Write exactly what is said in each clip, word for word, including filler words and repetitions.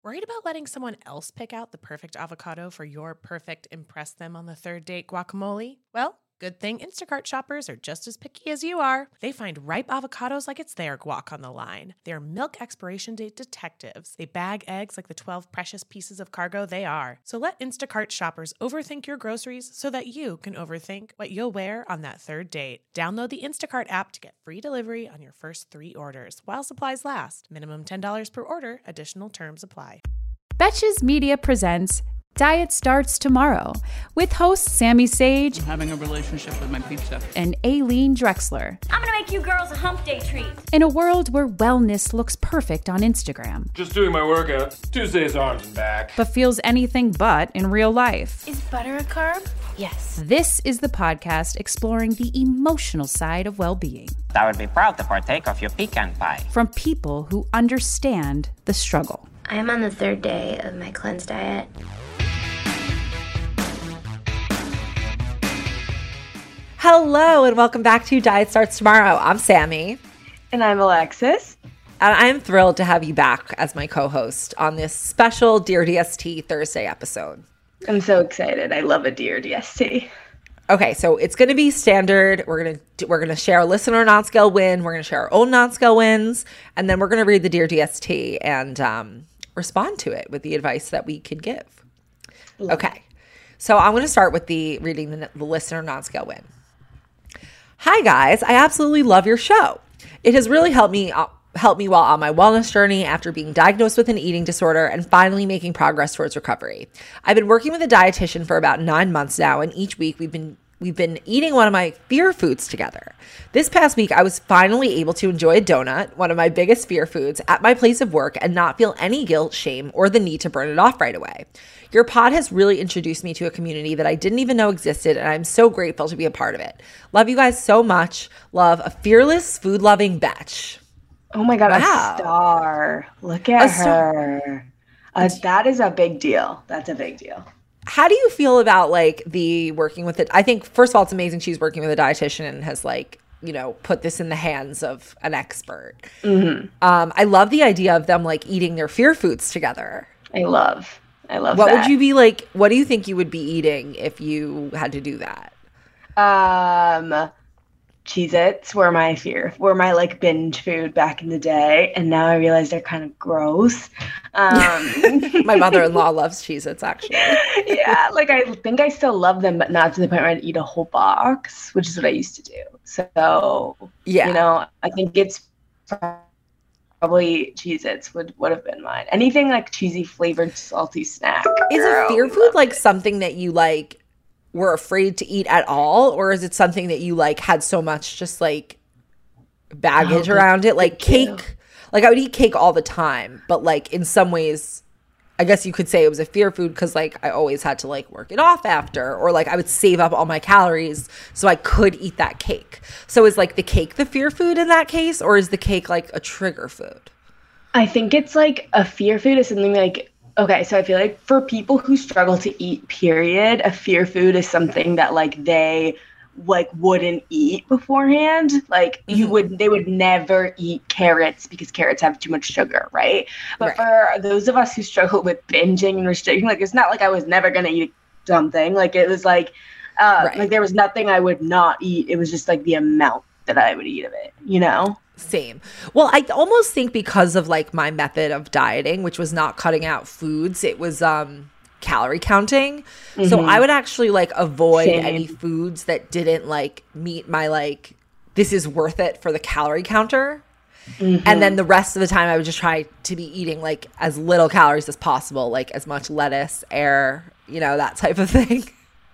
Worried about letting someone else pick out the perfect avocado for your perfect impress them on the third date guacamole? Well, good thing Instacart shoppers are just as picky as you are. They find ripe avocados like it's their guac on the line. They're milk expiration date detectives. They bag eggs like the twelve precious pieces of cargo they are. So let Instacart shoppers overthink your groceries so that you can overthink what you'll wear on that third date. Download the Instacart app to get free delivery on your first three orders while supplies last. Minimum ten dollars per order. Additional terms apply. Betches Media presents Diet Starts Tomorrow with hosts Sammy Sage I'm having a relationship with my pizza. and Aileen Drexler. I'm gonna make you girls a hump day treat. In a world where wellness looks perfect on Instagram, Just doing my workout. Tuesdays arms and back. but feels anything but in real life. Is butter a carb? Yes. This is the podcast exploring the emotional side of well-being I would be proud to partake of your pecan pie. from people who understand the struggle. I am on the third day of my cleanse diet. Hello and welcome back to Diet Starts Tomorrow. I'm Sammy. And I'm Alexis. And I'm thrilled to have you back as my co-host on this special Dear D S T Thursday episode. I'm so excited. I love a Dear D S T. Okay, so it's going to be standard. We're going to we're going to share a listener non-scale win. We're going to share our own non-scale wins, and then we're going to read the Dear D S T and um, respond to it with the advice that we could give. Okay, so I'm going to start with the reading the, the listener non-scale win. Hi guys, I absolutely love your show. It has really helped me uh, helped me while on my wellness journey after being diagnosed with an eating disorder and finally making progress towards recovery. I've been working with a dietitian for about nine months now, and each week we've been we've been eating one of my fear foods together. This past week, I was finally able to enjoy a donut, one of my biggest fear foods, at my place of work and not feel any guilt, shame, or the need to burn it off right away. Your pod has really introduced me to a community that I didn't even know existed, and I'm so grateful to be a part of it. Love you guys so much. Love, a fearless, food-loving Betch. Oh my God, Wow. a star. Look at A star. her. Uh, that is a big deal. That's a big deal. How do you feel about like the working with it? I think first of all, it's amazing she's working with a dietitian and has like, you know, put this in the hands of an expert. Mm-hmm. Um, I love the idea of them like eating their fear foods together. I love. I love What that. would you be like? What do you think you would be eating if you had to do that? Um, Cheez-Its were my fear, were my like binge food back in the day, and now I realize they're kind of gross. Um, My mother-in-law loves Cheez-Its, actually. yeah, like I think I still love them, but not to the point where I'd eat a whole box, which is what I used to do. So, Yeah. you know, I think it's probably Cheez-Its would, would have been mine. Anything like cheesy flavored salty snack. Is Girl, a fear we food love like it. something that you like were afraid to eat at all, or is it something that you like had so much just like baggage Oh, around it? Like thank you. cake, like I would eat cake all the time, but like in some ways, I guess you could say it was a fear food because like I always had to like work it off after, or like I would save up all my calories so I could eat that cake. So is like the cake the fear food in that case, or is the cake like a trigger food? I think it's like a fear food is something like, okay, so I feel like for people who struggle to eat, period, a fear food is something that like they like wouldn't eat beforehand. Like you Mhm. would, they would never eat carrots because carrots have too much sugar, right? But Right. for those of us who struggle with binging and restricting, like it's not like I was never gonna eat something. Like it was like, uh, Right. like there was nothing I would not eat. It was just like the amount that I would eat of it, you know? Same. Well, I almost think because of like my method of dieting, which was not cutting out foods, it was um calorie counting. So Mhm. I would actually like avoid Same. any foods that didn't like meet my like this is worth it for the calorie counter. Mhm. And then the rest of the time I would just try to be eating like as little calories as possible, like as much lettuce, air, you know, that type of thing.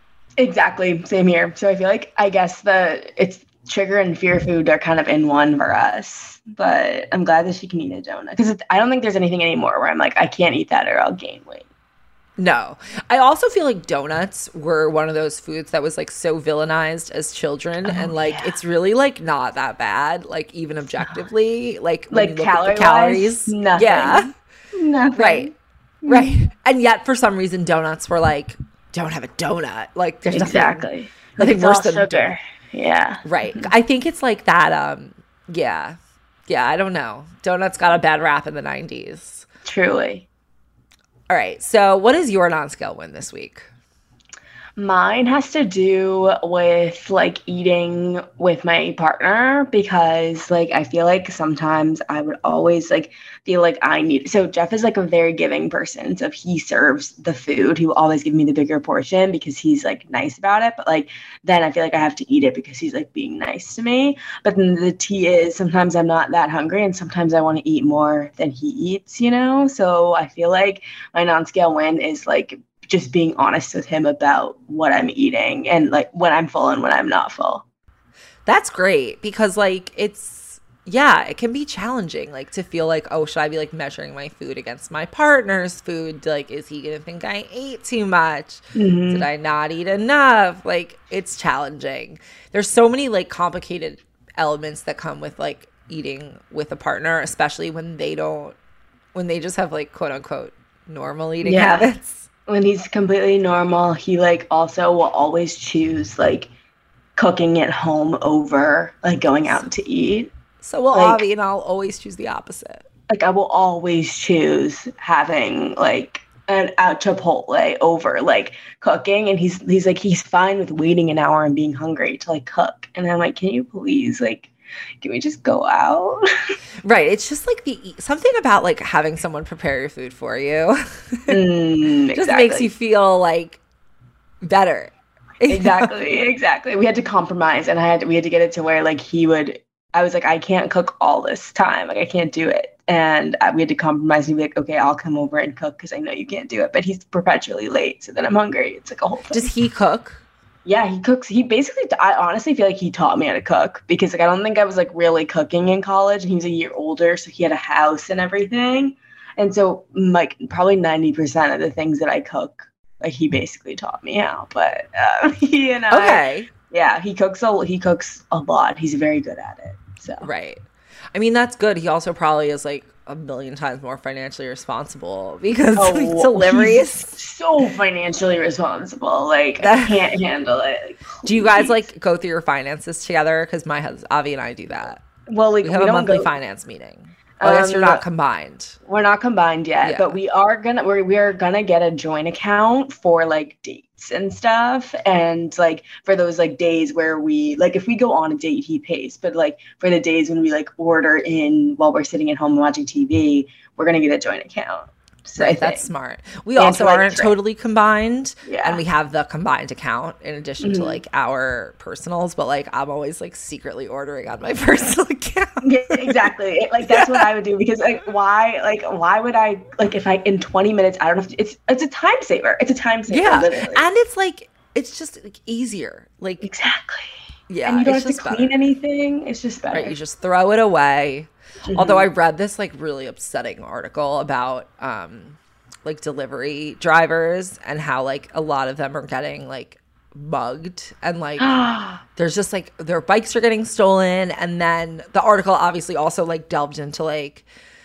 Exactly. Same here. So I feel like I guess the it's trigger and fear food are kind of in one for us. But I'm glad that she can eat a donut because I don't think there's anything anymore where I'm like I can't eat that or I'll gain weight. No. I also feel like donuts were one of those foods that was like so villainized as children, and like yeah. it's really like not that bad, like even objectively, like when Like you look at the calorie-wise, calories. nothing. Yeah. Nothing. Right. Right. And yet for some reason donuts were like don't have a donut. Like there's nothing- Exactly. nothing It's worse all than sugar. Yeah. Right. I think it's like that um yeah. Yeah, I don't know. Donuts got a bad rap in the nineties. Truly. All right. So what is your non-scale win this week? Mine has to do with like eating with my partner because like I feel like sometimes I would always like feel like I need so Jeff is like a very giving person. So if he serves the food, he will always give me the bigger portion because he's like nice about it. But like then I feel like I have to eat it because he's like being nice to me. But then the tea is sometimes I'm not that hungry and sometimes I want to eat more than he eats, you know? So I feel like my non-scale win is like just being honest with him about what I'm eating and like when I'm full and when I'm not full. That's great because like it's, yeah, it can be challenging like to feel like, oh, should I be like measuring my food against my partner's food? Like, is he going to think I ate too much? Mm-hmm. Did I not eat enough? Like, it's challenging. There's so many like complicated elements that come with like eating with a partner, especially when they don't, when they just have like quote unquote normal eating yeah. habits. When he's completely normal, he like also will always choose like cooking at home over like going out to eat. So will like, Avi, and I'll always choose the opposite. Like I will always choose having like an out Chipotle over like cooking, and he's he's like he's fine with waiting an hour and being hungry to like cook. And I'm like, can you please like, can we just go out? Right. It's just like the something about like having someone prepare your food for you mm, just exactly. makes you feel like better. exactly. Exactly. We had to compromise, and I had to, we had to get it to where like he would. I was like, I can't cook all this time. Like I can't do it, and I, we had to compromise and be like, okay, I'll come over and cook because I know you can't do it. But he's perpetually late, so then I'm hungry. It's like a whole thing. Does he cook? Yeah, he cooks. He basically, I honestly feel like he taught me how to cook because like I don't think I was like really cooking in college. He was a year older, so he had a house and everything. And so like probably ninety percent of the things that I cook, like he basically taught me how. But uh, he and I, okay, yeah, he cooks a he cooks a lot. He's very good at it. So right. I mean, that's good. He also probably is like a million times more financially responsible because oh, delivery is so financially responsible. Like I can't handle it. Like, do you guys like go through your finances together? Because my husband Avi and I do that. Well, like we have we a monthly go- finance meeting. Oh, I guess um, you're not combined. We're not combined yet, Yeah. but we are gonna we're we are gonna get a joint account for like dates and stuff, and like for those like days where we like if we go on a date, he pays, but like for the days when we like order in while we're sitting at home and watching T V, we're gonna get a joint account. So Right, that's smart. We And also to, like, aren't track. totally combined, Yeah. and we have the combined account in addition Mhm. to like our personals. But like, I'm always like secretly ordering on my personal account. Yeah, exactly. It- like that's what I would do because like why like why would I like if I in twenty minutes I don't have to it's it's a time saver. It's a time saver. Yeah, literally. and it's like it's just like easier. Like exactly. yeah, And you don't it's have to just clean better. anything. It's just better. Right, you just throw it away. Mhm. Although I read this like really upsetting article about um like delivery drivers and how like a lot of them are getting like mugged and like there's just like their bikes are getting stolen. And then the article obviously also like delved into like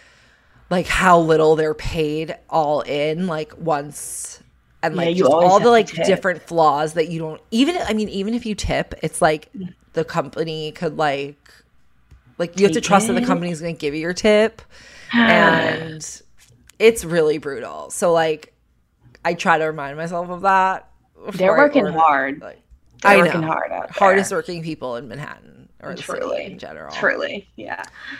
like how little they're paid all in like once and Yeah, like you just always all have the to like tip. different flaws that you don't even I mean even if you tip it's like the company could like like you have to Take trust that the it. company's going to give you your tip and it's really brutal. So like I try to remind myself of that. They're before I working order. hard. Like, They're I working know. hard out there. Hardest working people in Manhattan or the city Truly. in general. Truly. Yeah.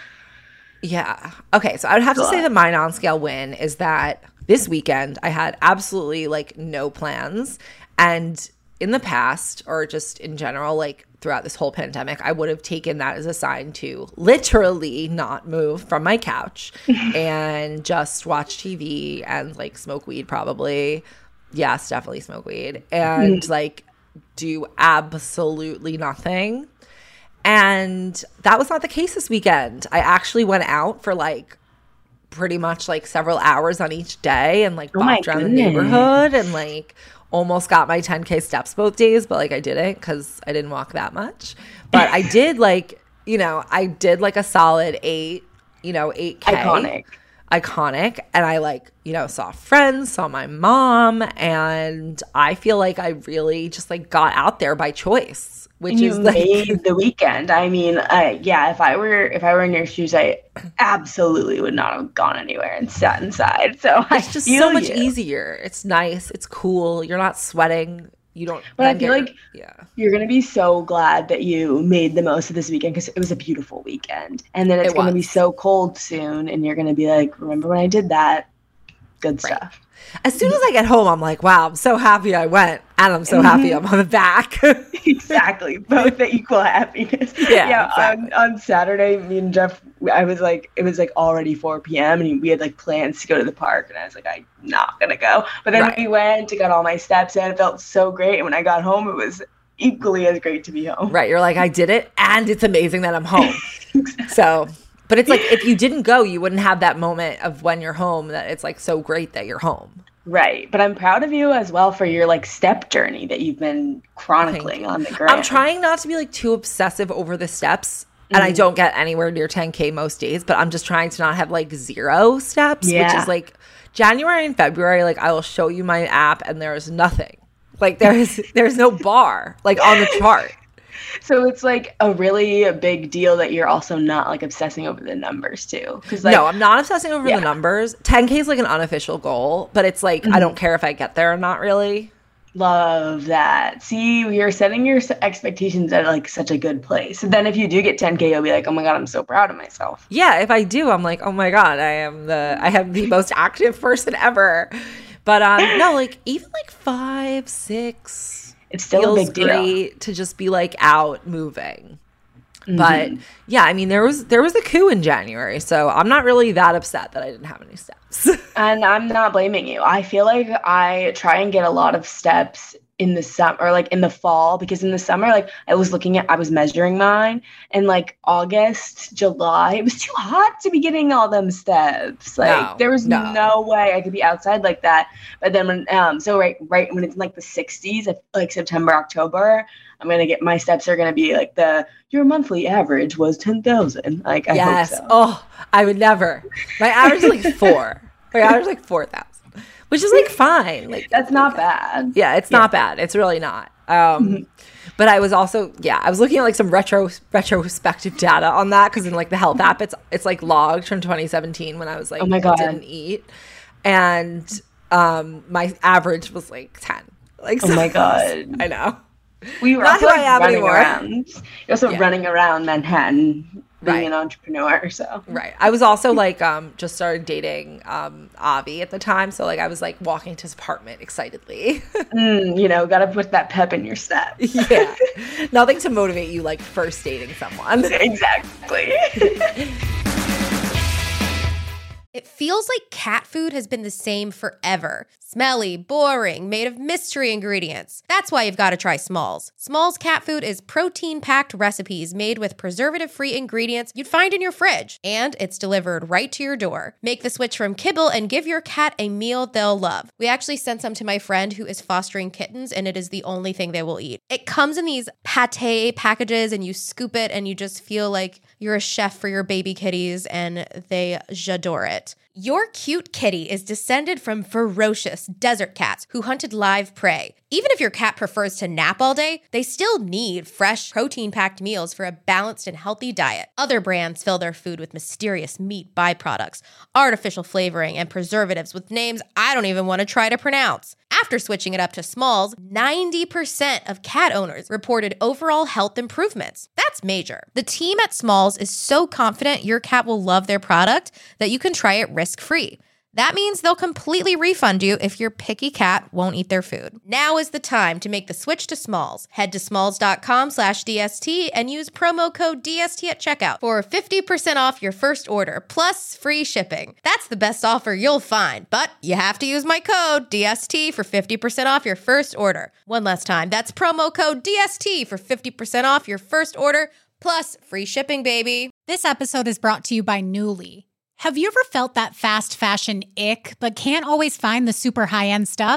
Yeah. Okay. So I would have to Good. say that my non-scale win is that this weekend I had absolutely like no plans. And in the past or just in general, like throughout this whole pandemic, I would have taken that as a sign to literally not move from my couch and just watch T V and like smoke weed probably. Yes, definitely smoke weed. And like do absolutely nothing. And that was not the case this weekend. I actually went out for like pretty much like several hours on each day and like Oh my bopped around the goodness. neighborhood and like almost got my ten K steps both days, but like I didn't because I didn't walk that much. But I did like, you know, I did like a solid eight, you know, eight K. Iconic. iconic. And I like, you know, saw friends, saw my mom, and I feel like I really just like got out there by choice, which you is like made the weekend. I mean, I, yeah, if I were if I were in your shoes, I absolutely would not have gone anywhere and sat inside. So it's I just feel so much you. easier. It's nice. It's cool. You're not sweating. You don't. But I then feel get- like yeah. you're going to be so glad that you made the most of this weekend because it was a beautiful weekend. And then it's It going to be was. so cold soon. And you're going to be like, remember when I did that? Good Right. stuff. As soon as I get home, I'm like, wow, I'm so happy I went. And I'm so happy I'm on the back. Exactly. Both the equal happiness. Yeah, exactly. on, on Saturday, me and Jeff, I was like, it was like already four p.m. and we had like plans to go to the park. And I was like, I'm not going to go. But then Right. we went to got all my steps in. It felt so great. And when I got home, it was equally as great to be home. Right. You're like, I did it. And it's amazing that I'm home. So, but it's like, if you didn't go, you wouldn't have that moment of when you're home that it's like so great that you're home. Right. But I'm proud of you as well for your like step journey that you've been chronicling on the gram. I'm trying not to be like too obsessive over the steps. And I don't get anywhere near ten K most days, but I'm just trying to not have like zero steps, which Yeah. is like January and February. Like I will show you my app and there is nothing. Like there is, there's no bar like on the chart. So it's like a really big deal that you're also not like obsessing over the numbers too. Because like, no, I'm not obsessing over Yeah. the numbers. ten K is like an unofficial goal, but it's like, I don't care if I get there or not really. love that. See, you're setting your s- expectations at like such a good place. So then if you do get ten K, you'll be like, oh my God, I'm so proud of myself. Yeah, if I do, I'm like, oh my God, I am the, I have the most active person ever. But um, no, like even like five, six, It's still feels a big deal. great to just be like out moving. But yeah, I mean, there was there was a coup in January, so I'm not really that upset that I didn't have any steps. And I'm not blaming you. I feel like I try and get a lot of steps in the summer or like in the fall, because in the summer, like I was looking at, I was measuring mine, and like August, July, it was too hot to be getting all them steps. Like No, there was no. no. way I could be outside like that. But then when, um, so right, right when it's in like the sixties, like September, October, I'm going to get, my steps are going to be like the, your monthly average was ten thousand. Like I yes. hope so. Oh, I would never. My average is like four. My average is like four thousand, which is like fine. Like That's not bad. yeah, it's not bad. It's really not. Um, but I was also, yeah, I was looking at like some retro retrospective data on that, because in like the health app, it's it's like logged from twenty seventeen when I was like, Oh my God. didn't eat, and um, my average was like ten. Like, Oh so- my God. I know. We were Not also who I like, am running anymore. around. You're also Yeah. running around Manhattan, being Right. an entrepreneur. So Right. I was also like, um, just started dating um, Avi at the time, so like I was like walking to his apartment excitedly. mm, you know, got to put that pep in your step. Yeah. Nothing to motivate you like first dating someone. Exactly. It feels like cat food has been the same forever. Smelly, boring, made of mystery ingredients. That's why you've got to try Smalls. Smalls cat food is protein-packed recipes made with preservative-free ingredients you'd find in your fridge, and it's delivered right to your door. Make the switch from kibble and give your cat a meal they'll love. We actually sent some to my friend who is fostering kittens, and it is the only thing they will eat. It comes in these pate packages, and you scoop it, and you just feel like you're a chef for your baby kitties, and they j'adore it. Your cute kitty is descended from ferocious desert cats who hunted live prey. Even if your cat prefers to nap all day, they still need fresh, protein-packed meals for a balanced and healthy diet. Other brands fill their food with mysterious meat byproducts, artificial flavoring, and preservatives with names I don't even want to try to pronounce. After switching it up to Smalls, ninety percent of cat owners reported overall health improvements. That's major. The team at Smalls is so confident your cat will love their product that you can try it risk-free. That means they'll completely refund you if your picky cat won't eat their food. Now is the time to make the switch to Smalls. Head to smalls.com slash DST and use promo code D S T at checkout for fifty percent off your first order, plus free shipping. That's the best offer you'll find, but you have to use my code D S T for fifty percent off your first order. One last time, that's promo code D S T for fifty percent off your first order, plus free shipping, baby. This episode is brought to you by Nuuly. Have you ever felt that fast fashion ick, but can't always find the super high-end stuff?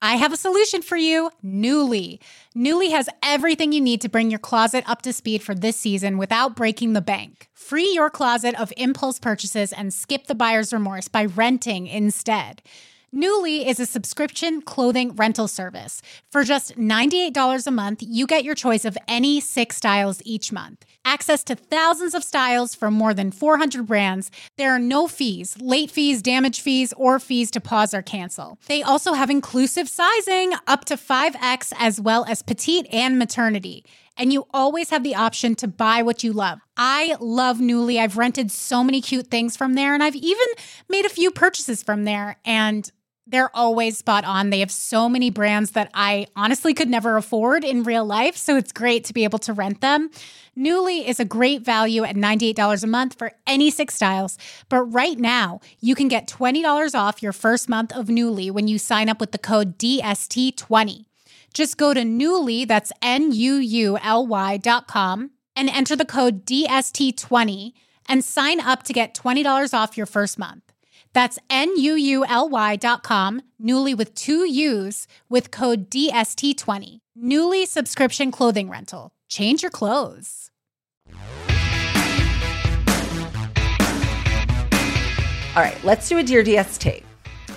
I have a solution for you, Nuuly. Nuuly has everything you need to bring your closet up to speed for this season without breaking the bank. Free your closet of impulse purchases and skip the buyer's remorse by renting instead. Nuuly is a subscription clothing rental service. For just ninety-eight dollars a month, you get your choice of any six styles each month. Access to thousands of styles from more than four hundred brands. There are no fees, late fees, damage fees, or fees to pause or cancel. They also have inclusive sizing up to five X as well as petite and maternity. And you always have the option to buy what you love. I love Nuuly. I've rented so many cute things from there, and I've even made a few purchases from there, and they're always spot on. They have so many brands that I honestly could never afford in real life, so it's great to be able to rent them. Nuuly is a great value at ninety-eight dollars a month for any six styles, but right now, you can get twenty dollars off your first month of Nuuly when you sign up with the code D S T twenty. Just go to Nuuly, that's N U U L Y dot com, and enter the code D S T twenty and sign up to get twenty dollars off your first month. That's N U U L Y dot com, Nuuly with two U's, with code D S T twenty. Nuuly subscription clothing rental. Change your clothes. All right, let's do a Dear D S T.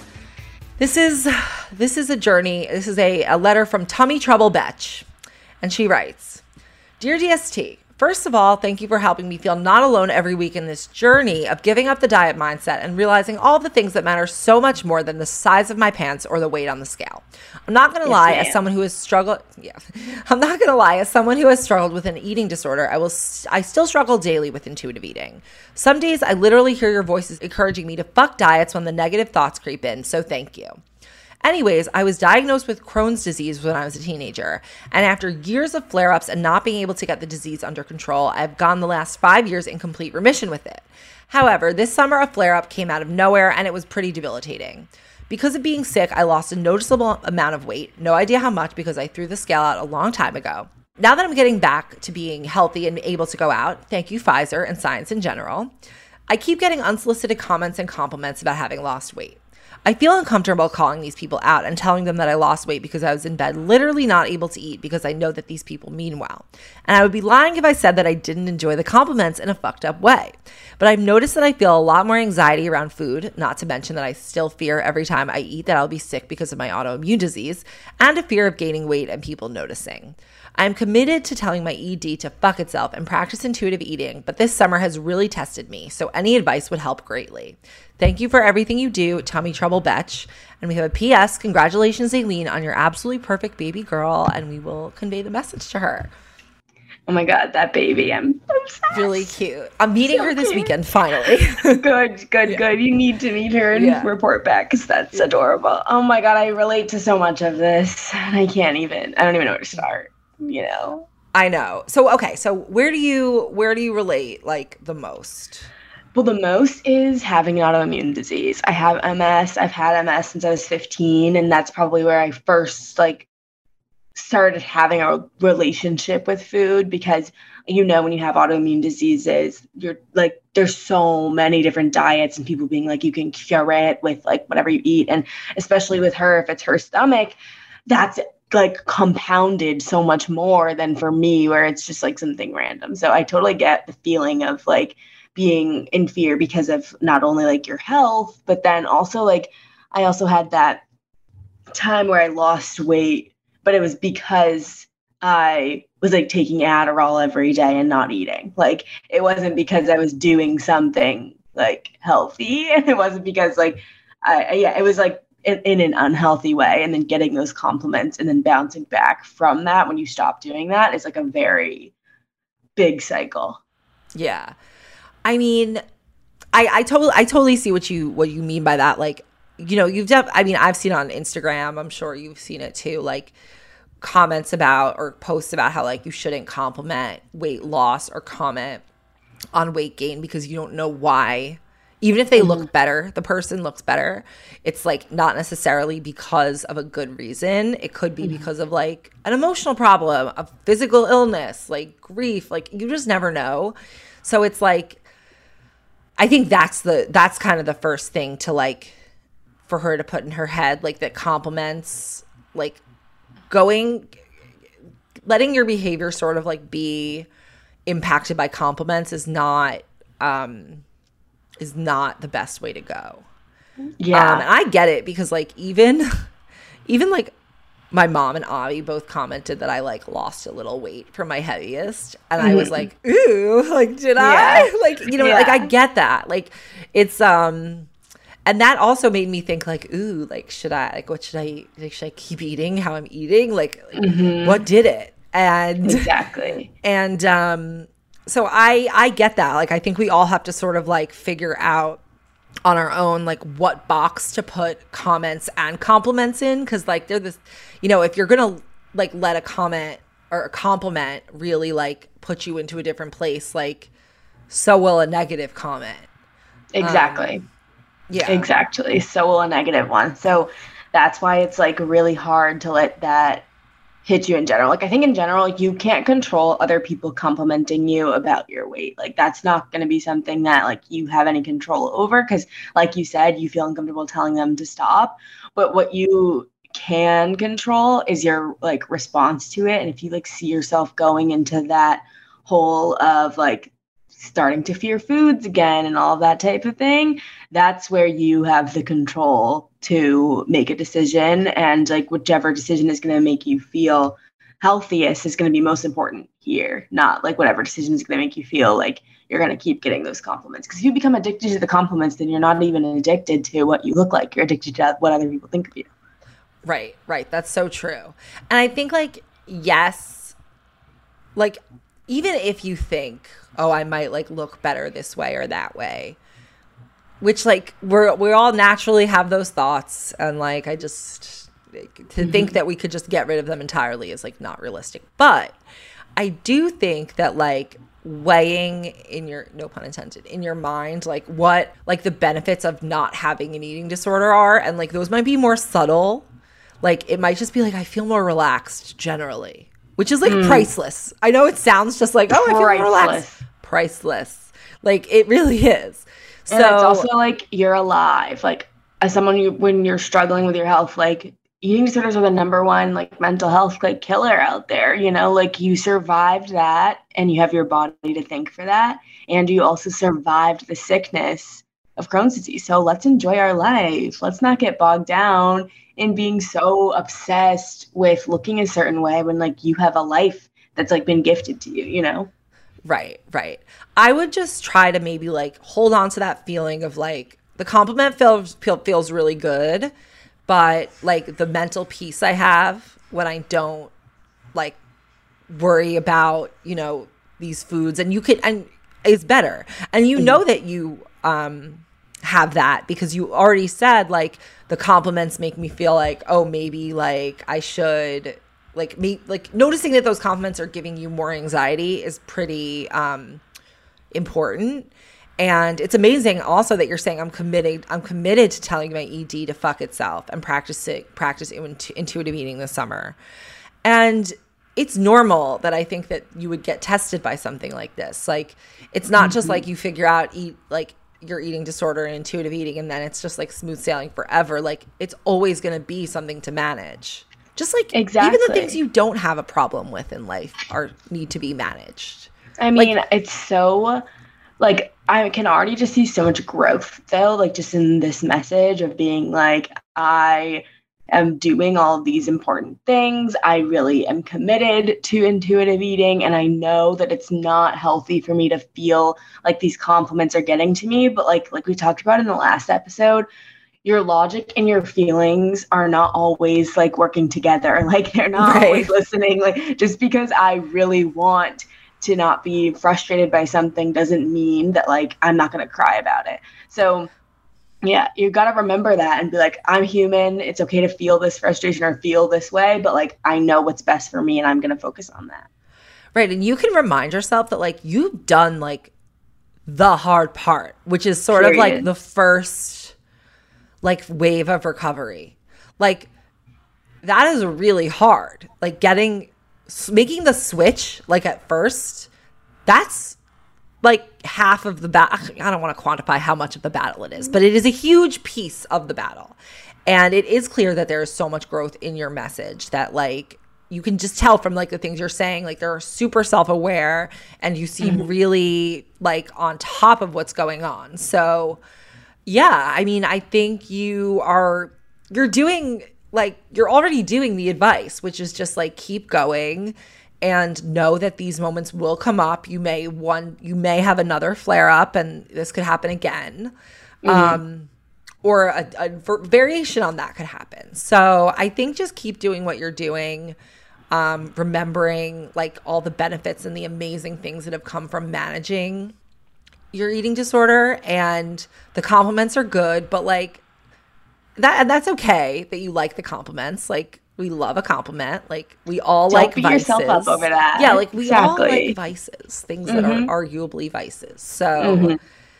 This is this is a journey. This is a, a letter from Tummy Trouble Betch. And she writes, Dear D S T, first of all, thank you for helping me feel not alone every week in this journey of giving up the diet mindset and realizing all the things that matter so much more than the size of my pants or the weight on the scale. I'm not going to yes, lie, ma'am. as someone who has struggled, yeah, I'm not going to lie, as someone who has struggled with an eating disorder, I will, I still struggle daily with intuitive eating. Some days I literally hear your voices encouraging me to fuck diets when the negative thoughts creep in, so thank you. Anyways, I was diagnosed with Crohn's disease when I was a teenager, and after years of flare-ups and not being able to get the disease under control, I've gone the last five years in complete remission with it. However, this summer a flare-up came out of nowhere, and it was pretty debilitating. Because of being sick, I lost a noticeable amount of weight, no idea how much because I threw the scale out a long time ago. Now that I'm getting back to being healthy and able to go out, thank you Pfizer and science in general, I keep getting unsolicited comments and compliments about having lost weight. I feel uncomfortable calling these people out and telling them that I lost weight because I was in bed literally not able to eat because I know that these people mean well. And I would be lying if I said that I didn't enjoy the compliments in a fucked up way. But I've noticed that I feel a lot more anxiety around food, not to mention that I still fear every time I eat that I'll be sick because of my autoimmune disease, and a fear of gaining weight and people noticing. I'm committed to telling my E D to fuck itself and practice intuitive eating, but this summer has really tested me, so any advice would help greatly. Thank you for everything you do, Tummy Trouble Betch. And we have a P S. Congratulations, Aileen, on your absolutely perfect baby girl, and we will convey the message to her. Oh my God, that baby. I'm obsessed. Really cute. I'm meeting so her this cute. weekend, finally. Good, good, yeah. good. You need to meet her and yeah. report back because that's yeah. adorable. Oh my God, I relate to so much of this. And I can't even, I don't even know where to start, you know? I know. So, okay. So where do you, where do you relate like the most? Well, the most is having an autoimmune disease. I have M S. I've had M S since I was fifteen. And that's probably where I first like started having a relationship with food because, you know, when you have autoimmune diseases, you're like, there's so many different diets and people being like, you can cure it with like whatever you eat. And especially with her, if it's her stomach, that's like compounded so much more than for me where it's just like something random. So I totally get the feeling of like being in fear because of not only like your health, but then also like, I also had that time where I lost weight, but it was because I was like taking Adderall every day and not eating. Like it wasn't because I was doing something like healthy, and it wasn't because like, I, yeah, it was like in, in an unhealthy way. And then getting those compliments and then bouncing back from that when you stop doing that is like a very big cycle. Yeah. I mean, I, I totally, I totally see what you, what you mean by that. Like, you know, you've def- I mean, I've seen on Instagram, I'm sure you've seen it too, like comments about or posts about how like you shouldn't compliment weight loss or comment on weight gain because you don't know why. Even if they mm-hmm. look better, the person looks better. It's like not necessarily because of a good reason. It could be mm-hmm. because of like an emotional problem, a physical illness, like grief. Like you just never know. So it's like, I think that's the, that's kind of the first thing to like, for her to put in her head, like that compliments like going, letting your behavior sort of like be impacted by compliments is not, um, is not the best way to go. Yeah. Um, and I get it because like even, even like my mom and Avi both commented that I like lost a little weight from my heaviest. And mm-hmm. I was like, ooh, like, did yeah. I? Like, you know, yeah. like I get that. Like it's, um, and that also made me think like, ooh, like, should I, like, what should I eat? Like, should I keep eating how I'm eating? Like, like mm-hmm. what did it? And exactly. And, um, so I, I get that. Like, I think we all have to sort of like figure out on our own, like what box to put comments and compliments in. Cause like they're this, you know, if you're going to like let a comment or a compliment really like put you into a different place, like so will a negative comment. Exactly. Um, yeah, exactly. So will a negative one. So that's why it's like really hard to let that hit you in general. Like I think in general, you can't control other people complimenting you about your weight. Like that's not going to be something that like you have any control over. Cause like you said, you feel uncomfortable telling them to stop, but what you can control is your like response to it. And if you like see yourself going into that hole of like starting to fear foods again and all of that type of thing, that's where you have the control to make a decision. And like whichever decision is going to make you feel healthiest is going to be most important here, not like whatever decision is going to make you feel like you're going to keep getting those compliments. Because if you become addicted to the compliments, then you're not even addicted to what you look like. You're addicted to what other people think of you. Right, right. That's so true. And I think like, yes, like even if you think, oh, I might like look better this way or that way, which like we're we all naturally have those thoughts, and like I just like, to mm-hmm. think that we could just get rid of them entirely is like not realistic. But I do think that like weighing in your, no pun intended, in your mind like what like the benefits of not having an eating disorder are, and like those might be more subtle. Like it might just be like I feel more relaxed generally, which is like mm. priceless. I know it sounds just like, oh, I feel more relaxed. Priceless. Like it really is. So and it's also like you're alive. Like as someone you when you're struggling with your health, like eating disorders are the number one like mental health like killer out there. You know, like you survived that and you have your body to thank for that. And you also survived the sickness of Crohn's disease. So let's enjoy our life. Let's not get bogged down in being so obsessed with looking a certain way when like you have a life that's like been gifted to you, you know? Right, right. I would just try to maybe like hold on to that feeling of like the compliment feels feels really good, but like the mental peace I have when I don't like worry about, you know, these foods, and you could, and is better. And you know that you um have that because you already said like the compliments make me feel like, oh, maybe like I should like me like noticing that those compliments are giving you more anxiety is pretty um important. And it's amazing also that you're saying I'm committed I'm committed to telling my E D to fuck itself and practice it practice intuitive eating this summer. And it's normal that I think that you would get tested by something like this. Like it's not mm-hmm. just like you figure out eat like your eating disorder and intuitive eating and then it's just like smooth sailing forever. Like it's always going to be something to manage. Just like exactly. even the things you don't have a problem with in life are need to be managed. I mean, like, it's so like I can already just see so much growth though, like just in this message of being like, I am doing all of these important things. I really am committed to intuitive eating. And I know that it's not healthy for me to feel like these compliments are getting to me. But like, like we talked about in the last episode, your logic and your feelings are not always like working together. Like they're not right. always listening. Like just because I really want to not be frustrated by something doesn't mean that like I'm not going to cry about it. So yeah, you got to remember that and be like, I'm human. It's okay to feel this frustration or feel this way, but like I know what's best for me and I'm going to focus on that. Right. And you can remind yourself that like you've done like the hard part, which is sort Period. of like the first like wave of recovery. Like that is really hard. Like getting making the switch like at first, that's like half of the battle. I don't want to quantify how much of the battle it is, but it is a huge piece of the battle. And it is clear that there is so much growth in your message that like you can just tell from like the things you're saying, like they're super self-aware and you seem mm-hmm. really like on top of what's going on. So yeah, I mean, I think you are, you're doing like, you're already doing the advice, which is just like keep going and know that these moments will come up. You may one, you may have another flare up and this could happen again. Mm-hmm. Um, or a, a variation on that could happen. So I think just keep doing what you're doing, um, remembering like all the benefits and the amazing things that have come from managing your eating disorder, and the compliments are good, but like that, and that's okay that you like the compliments. Like we love a compliment. Like we all Don't like beat vices. yourself up over that. Yeah, like we exactly. all like vices, things mm-hmm. that are arguably vices. So mm-hmm.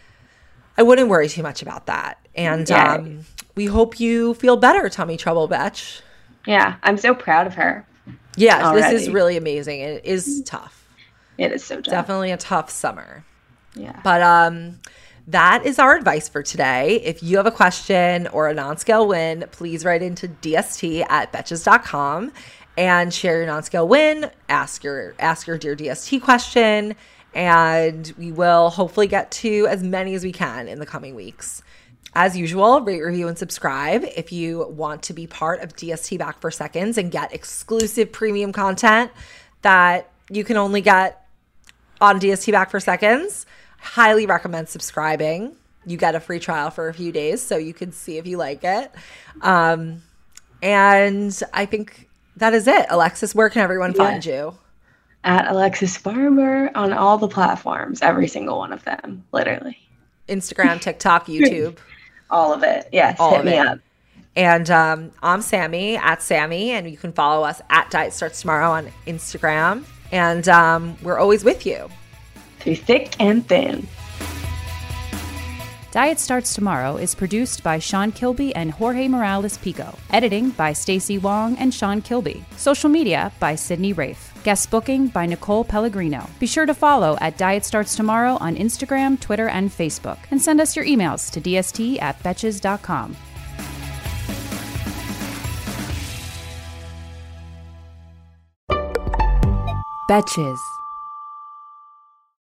I wouldn't worry too much about that. And yeah. um, we hope you feel better, Tummy Trouble Betch. Yeah, I'm so proud of her. Yes, already. This is really amazing. It is tough. It is so tough. Definitely a tough summer. Yeah. But um, that is our advice for today. If you have a question or a non-scale win, please write into D S T at betches dot com and share your non-scale win. Ask your ask your Dear D S T question. And we will hopefully get to as many as we can in the coming weeks. As usual, rate, review, and subscribe if you want to be part of D S T Back for Seconds and get exclusive premium content that you can only get on D S T Back for Seconds. Highly recommend subscribing. You get a free trial for a few days so you can see if you like it. Um, and I think that is it. Alexis, where can everyone yeah. find you? At Alexis Farber on all the platforms, every single one of them, literally. Instagram, TikTok, YouTube. All of it. Yes, all hit of me it. up. And um, I'm Sammy, at Sammy, and you can follow us at Diet Starts Tomorrow on Instagram. And um, we're always with you. Through thick and thin. Diet Starts Tomorrow is produced by Sean Kilby and Jorge Morales Pico. Editing by Stacey Wong and Sean Kilby. Social media by Sydney Rafe. Guest booking by Nicole Pellegrino. Be sure to follow at Diet Starts Tomorrow on Instagram, Twitter, and Facebook. And send us your emails to D S T at betches dot com. Betches.